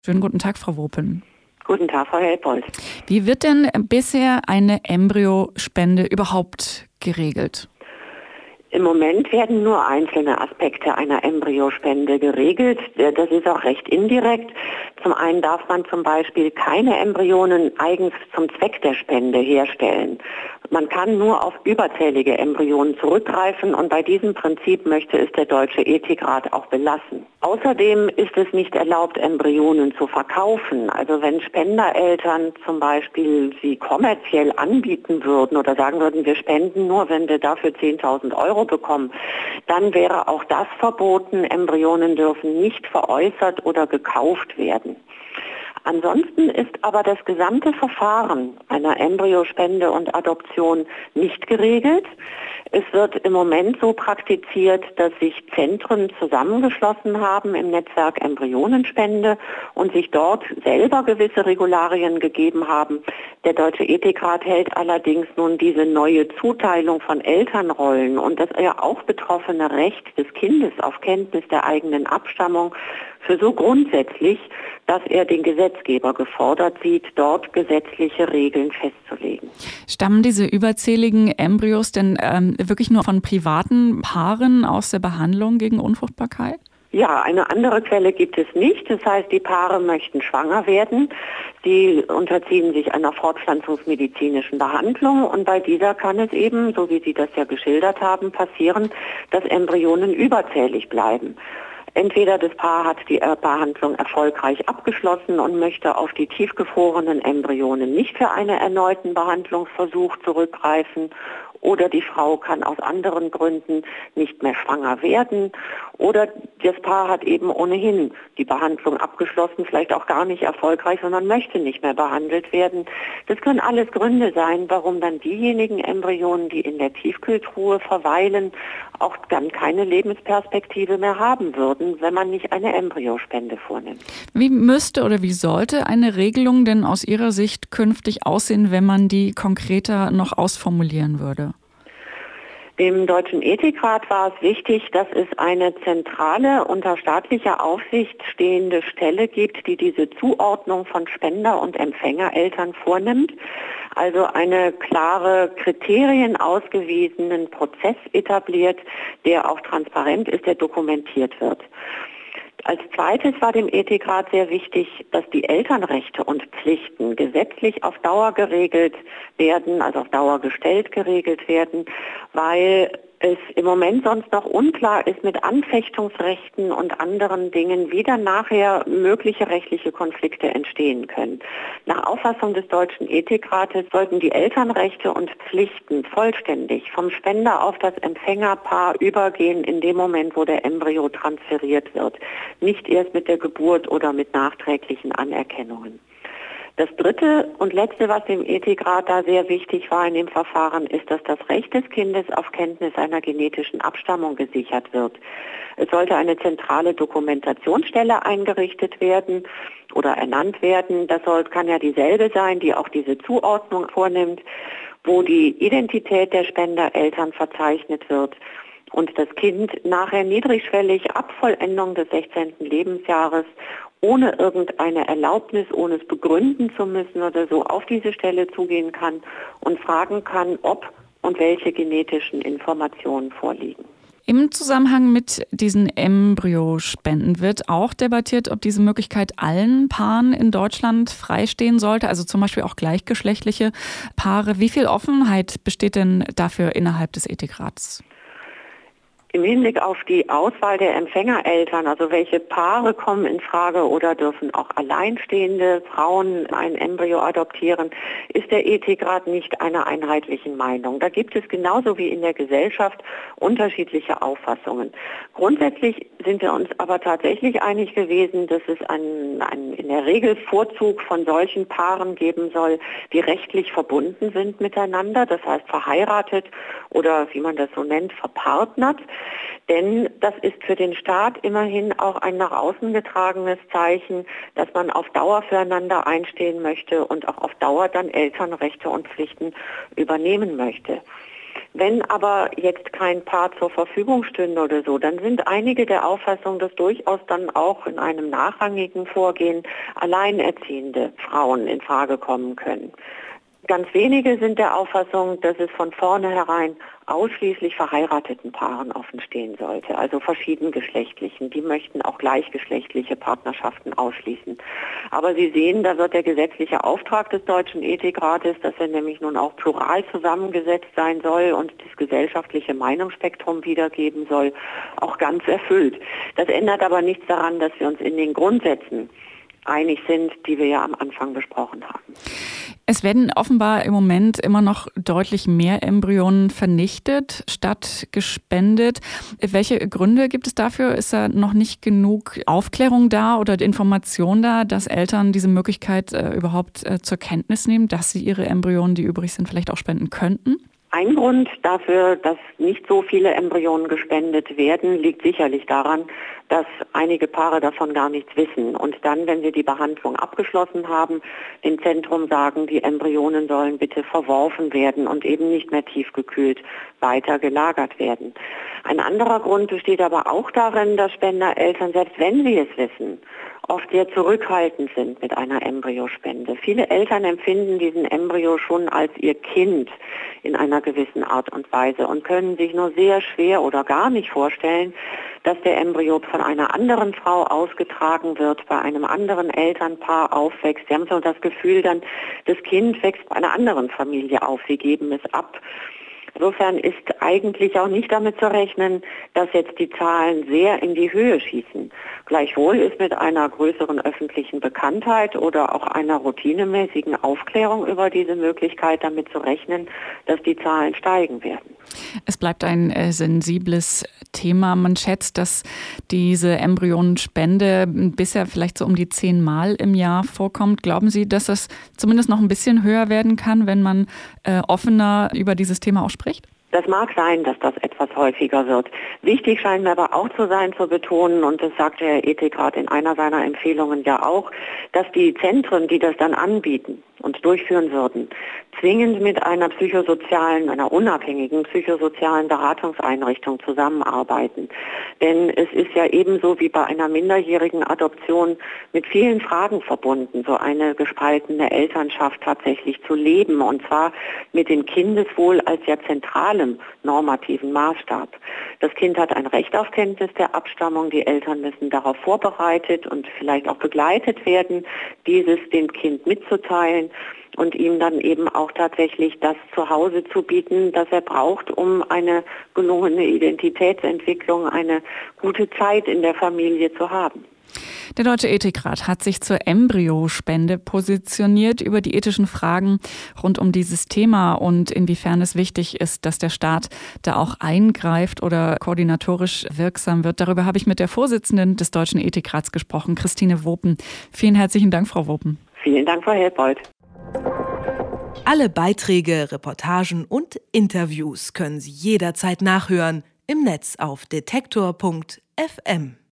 Schönen guten Tag, Frau Wopen. Guten Tag, Frau Helpold. Wie wird denn bisher eine Embryospende überhaupt geregelt? Im Moment werden nur einzelne Aspekte einer Embryospende geregelt. Das ist auch recht indirekt. Zum einen darf man zum Beispiel keine Embryonen eigens zum Zweck der Spende herstellen. Man kann nur auf überzählige Embryonen zurückgreifen und bei diesem Prinzip möchte es der Deutsche Ethikrat auch belassen. Außerdem ist es nicht erlaubt, Embryonen zu verkaufen. Also wenn Spendereltern zum Beispiel sie kommerziell anbieten würden oder sagen würden, wir spenden nur, wenn wir dafür 10.000 Euro bekommen, dann wäre auch das verboten. Embryonen dürfen nicht veräußert oder gekauft werden. Ansonsten ist aber das gesamte Verfahren einer Embryospende und Adoption nicht geregelt. Es wird im Moment so praktiziert, dass sich Zentren zusammengeschlossen haben im Netzwerk Embryonenspende und sich dort selber gewisse Regularien gegeben haben. Der Deutsche Ethikrat hält allerdings nun diese neue Zuteilung von Elternrollen und das ja auch betroffene Recht des Kindes auf Kenntnis der eigenen Abstammung für so grundsätzlich, dass er den Gesetzgeber gefordert sieht, dort gesetzliche Regeln festzulegen. Stammen diese überzähligen Embryos denn wirklich nur von privaten Paaren aus der Behandlung gegen Unfruchtbarkeit? Ja, eine andere Quelle gibt es nicht. Das heißt, die Paare möchten schwanger werden. Sie unterziehen sich einer fortpflanzungsmedizinischen Behandlung und bei dieser kann es eben, so wie Sie das ja geschildert haben, passieren, dass Embryonen überzählig bleiben. Entweder das Paar hat die Behandlung erfolgreich abgeschlossen und möchte auf die tiefgefrorenen Embryonen nicht für einen erneuten Behandlungsversuch zurückgreifen, oder die Frau kann aus anderen Gründen nicht mehr schwanger werden, oder das Paar hat eben ohnehin die Behandlung abgeschlossen, vielleicht auch gar nicht erfolgreich, sondern möchte nicht mehr behandelt werden. Das können alles Gründe sein, warum dann diejenigen Embryonen, die in der Tiefkühltruhe verweilen, auch dann keine Lebensperspektive mehr haben würden, wenn man nicht eine Embryospende vornimmt. Wie müsste oder wie sollte eine Regelung denn aus Ihrer Sicht künftig aussehen, wenn man die konkreter noch ausformulieren würde? Dem Deutschen Ethikrat war es wichtig, dass es eine zentrale, unter staatlicher Aufsicht stehende Stelle gibt, die diese Zuordnung von Spender- und Empfängereltern vornimmt. Also eine klare Kriterien ausgewiesenen Prozess etabliert, der auch transparent ist, der dokumentiert wird. Als zweites war dem Ethikrat sehr wichtig, dass die Elternrechte und Pflichten gesetzlich auf Dauer geregelt werden, also auf Dauer gestellt geregelt werden, weil es im Moment sonst noch unklar ist mit Anfechtungsrechten und anderen Dingen, wie dann nachher mögliche rechtliche Konflikte entstehen können. Nach Auffassung des Deutschen Ethikrates sollten die Elternrechte und Pflichten vollständig vom Spender auf das Empfängerpaar übergehen in dem Moment, wo der Embryo transferiert wird. Nicht erst mit der Geburt oder mit nachträglichen Anerkennungen. Das dritte und letzte, was dem Ethikrat da sehr wichtig war in dem Verfahren, ist, dass das Recht des Kindes auf Kenntnis einer genetischen Abstammung gesichert wird. Es sollte eine zentrale Dokumentationsstelle eingerichtet werden oder ernannt werden. Das kann ja dieselbe sein, die auch diese Zuordnung vornimmt, wo die Identität der Spendereltern verzeichnet wird und das Kind nachher niedrigschwellig ab Vollendung des 16. Lebensjahres ohne irgendeine Erlaubnis, ohne es begründen zu müssen oder so, auf diese Stelle zugehen kann und fragen kann, ob und welche genetischen Informationen vorliegen. Im Zusammenhang mit diesen Embryospenden wird auch debattiert, ob diese Möglichkeit allen Paaren in Deutschland freistehen sollte, also zum Beispiel auch gleichgeschlechtliche Paare. Wie viel Offenheit besteht denn dafür innerhalb des Ethikrats? Im Hinblick auf die Auswahl der Empfängereltern, also welche Paare kommen in Frage oder dürfen auch alleinstehende Frauen ein Embryo adoptieren, ist der Ethikrat nicht einer einheitlichen Meinung. Da gibt es genauso wie in der Gesellschaft unterschiedliche Auffassungen. Grundsätzlich sind wir uns aber tatsächlich einig gewesen, dass es in der Regel Vorzug von solchen Paaren geben soll, die rechtlich verbunden sind miteinander, das heißt verheiratet oder wie man das so nennt, verpartnert. Denn das ist für den Staat immerhin auch ein nach außen getragenes Zeichen, dass man auf Dauer füreinander einstehen möchte und auch auf Dauer dann Elternrechte und Pflichten übernehmen möchte. Wenn aber jetzt kein Paar zur Verfügung stünde oder so, dann sind einige der Auffassung, dass durchaus dann auch in einem nachrangigen Vorgehen alleinerziehende Frauen in Frage kommen können. Ganz wenige sind der Auffassung, dass es von vornherein ausschließlich verheirateten Paaren offen stehen sollte, also verschiedengeschlechtlichen. Die möchten auch gleichgeschlechtliche Partnerschaften ausschließen. Aber Sie sehen, da wird der gesetzliche Auftrag des Deutschen Ethikrates, dass er nämlich nun auch plural zusammengesetzt sein soll und das gesellschaftliche Meinungsspektrum wiedergeben soll, auch ganz erfüllt. Das ändert aber nichts daran, dass wir uns in den Grundsätzen einig sind, die wir ja am Anfang besprochen haben. Es werden offenbar im Moment immer noch deutlich mehr Embryonen vernichtet statt gespendet. Welche Gründe gibt es dafür? Ist da noch nicht genug Aufklärung da oder Information da, dass Eltern diese Möglichkeit überhaupt zur Kenntnis nehmen, dass sie ihre Embryonen, die übrig sind, vielleicht auch spenden könnten? Ein Grund dafür, dass nicht so viele Embryonen gespendet werden, liegt sicherlich daran, dass einige Paare davon gar nichts wissen und dann, wenn sie die Behandlung abgeschlossen haben, dem Zentrum sagen, die Embryonen sollen bitte verworfen werden und eben nicht mehr tiefgekühlt weiter gelagert werden. Ein anderer Grund besteht aber auch darin, dass Spendereltern, selbst wenn sie es wissen, oft sehr zurückhaltend sind mit einer Embryospende. Viele Eltern empfinden diesen Embryo schon als ihr Kind in einer gewissen Art und Weise und können sich nur sehr schwer oder gar nicht vorstellen, dass der Embryo von einer anderen Frau ausgetragen wird, bei einem anderen Elternpaar aufwächst. Sie haben so das Gefühl dann, das Kind wächst bei einer anderen Familie auf, sie geben es ab. Insofern ist eigentlich auch nicht damit zu rechnen, dass jetzt die Zahlen sehr in die Höhe schießen. Gleichwohl ist mit einer größeren öffentlichen Bekanntheit oder auch einer routinemäßigen Aufklärung über diese Möglichkeit damit zu rechnen, dass die Zahlen steigen werden. Es bleibt ein sensibles Thema. Man schätzt, dass diese Embryonenspende bisher vielleicht so um die 10 Mal im Jahr vorkommt. Glauben Sie, dass das zumindest noch ein bisschen höher werden kann, wenn man offener über dieses Thema auch spricht? Das mag sein, dass das etwas häufiger wird. Wichtig scheint mir aber auch zu sein, zu betonen, und das sagte Herr Ethikrat in einer seiner Empfehlungen ja auch, dass die Zentren, die das dann anbieten und durchführen würden, zwingend mit einer unabhängigen psychosozialen Beratungseinrichtung zusammenarbeiten. Denn es ist ja ebenso wie bei einer minderjährigen Adoption mit vielen Fragen verbunden, so eine gespaltene Elternschaft tatsächlich zu leben, und zwar mit dem Kindeswohl als ja zentralem normativen Maßstab. Das Kind hat ein Recht auf Kenntnis der Abstammung, die Eltern müssen darauf vorbereitet und vielleicht auch begleitet werden, dieses dem Kind mitzuteilen und ihm dann eben auch tatsächlich das Zuhause zu bieten, das er braucht, um eine gelungene Identitätsentwicklung, eine gute Zeit in der Familie zu haben. Der Deutsche Ethikrat hat sich zur Embryospende positioniert über die ethischen Fragen rund um dieses Thema und inwiefern es wichtig ist, dass der Staat da auch eingreift oder koordinatorisch wirksam wird. Darüber habe ich mit der Vorsitzenden des Deutschen Ethikrats gesprochen, Christine Wopen. Vielen herzlichen Dank, Frau Wopen. Vielen Dank, Frau Helpold. Alle Beiträge, Reportagen und Interviews können Sie jederzeit nachhören im Netz auf detektor.fm.